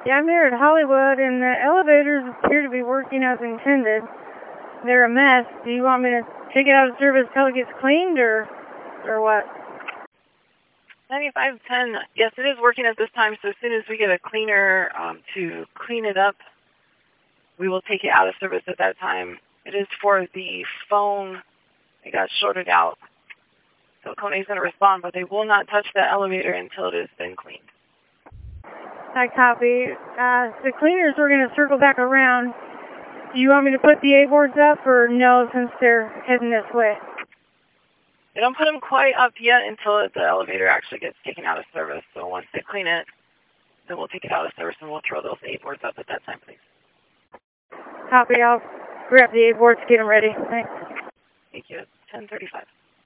Yeah, I'm here at Hollywood, and the elevators appear to be working as intended. They're a mess. Do you want me to take it out of service till it gets cleaned, or what? 9510, yes, it is working at this time, so as soon as we get a cleaner to clean it up, we will take it out of service at that time. It is for the phone. It got shorted out. So Kone's going to respond, but they will not touch the elevator until it has been cleaned. I copy. The cleaners were going to circle back around. Do you want me to put the A-boards up, or no, since they're heading this way? They don't put them quite up yet until the elevator actually gets taken out of service. So once they clean it, then we'll take it out of service and we'll throw those A-boards up at that time, please. Copy. I'll grab the A-boards, get them ready. Thanks. Thank you. 10:35.